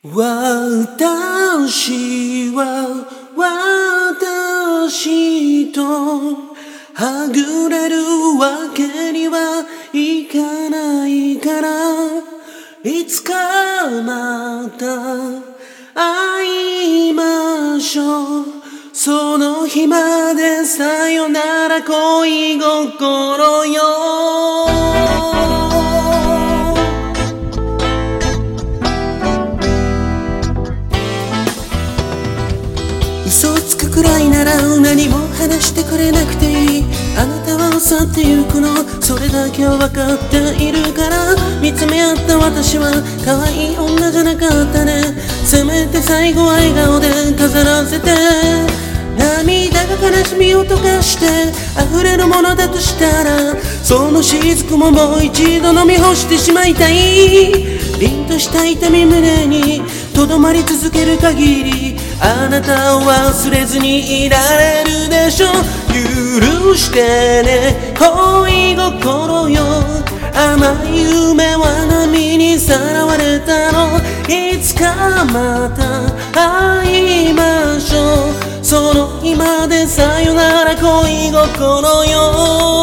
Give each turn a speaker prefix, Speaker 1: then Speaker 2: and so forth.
Speaker 1: 私は私とはぐれるわけにはいかないから、いつかまた会いましょう。その日までさよなら恋心よ。嘘をつくくらいなら何も話してくれなくていい。あなたは去ってゆくの、それだけは分かっているから。見つめ合った私は可愛い女じゃなかったね。せめて最後は笑顔で飾らせて。涙が悲しみを溶かして溢れるものだとしたら、その雫ももう一度飲み干してしまいたい。凛とした痛み胸にとどまり続ける限り、あなたを忘れずにいられるでしょう。許してね恋心よ。甘い夢は波にさらわれたの。いつかまた会いましょう。その日までさよなら恋心よ。